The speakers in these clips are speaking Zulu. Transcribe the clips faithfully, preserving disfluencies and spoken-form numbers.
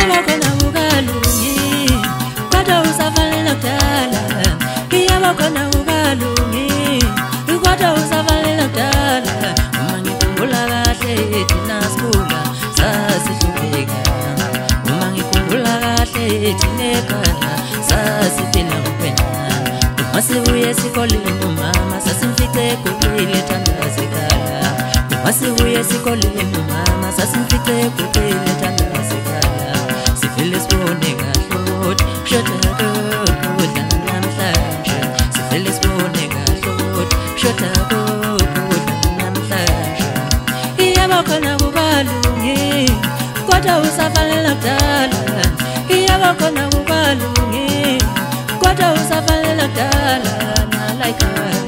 iyaba khona ukalungi kodwa usafanele kudala iyaba khona ukalungi kodwa usafanele kudala uma ngikhumbula kahle thina sikhula sasihlupheka uma ngikhumbula kahle thina ekhaya sasiphila kuphela uma sibuye esikoleni umama sasimfice egugile thandazekala uma sibuye esikoleni umama sasimfice egugile thandazekala sivele sibone kahle ukuthi kushoda kokudla namhlanje sivele sibone kahle ukuthi kushoda kokudla namhlanje iyaba khona kukalungi kodwa usafanele kudala iyaba khona kukalungi kodwa usafanele kudala nalaika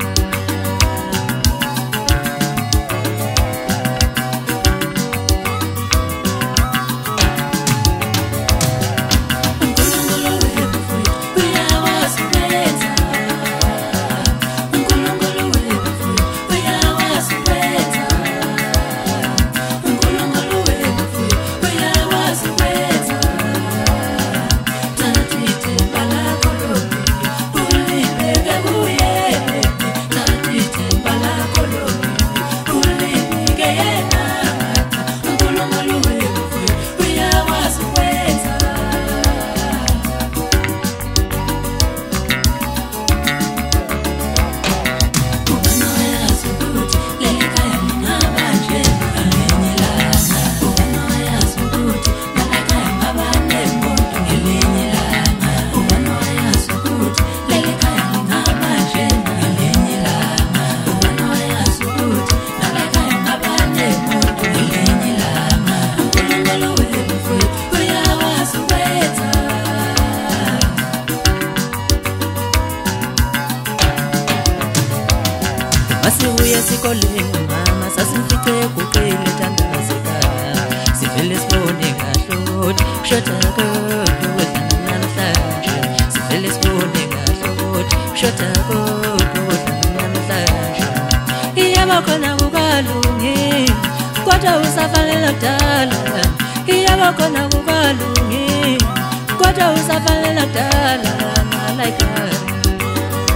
Masibuye esikoleni mama sasimfice egugile thandazekala sivele sibone kahle ukuthi kushoda kokudla namhlanje sivele sibone kahle ukuthi kushoda kokudla namhlanje iyaba khona kukalungi kodwa usafanele kudala iyaba khona kukalungi kodwa usafanele kudala nalaika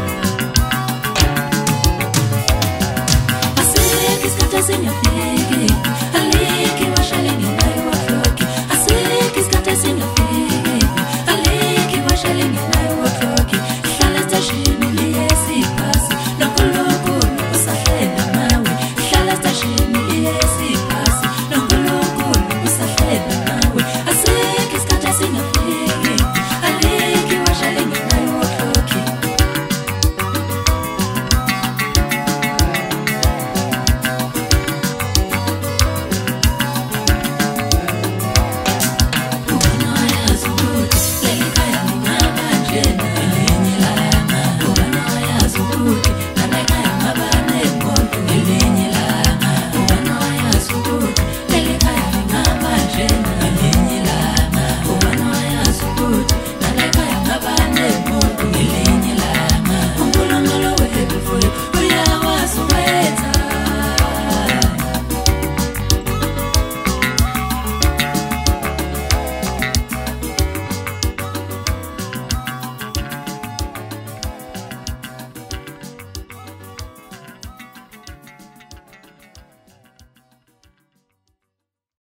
Señor,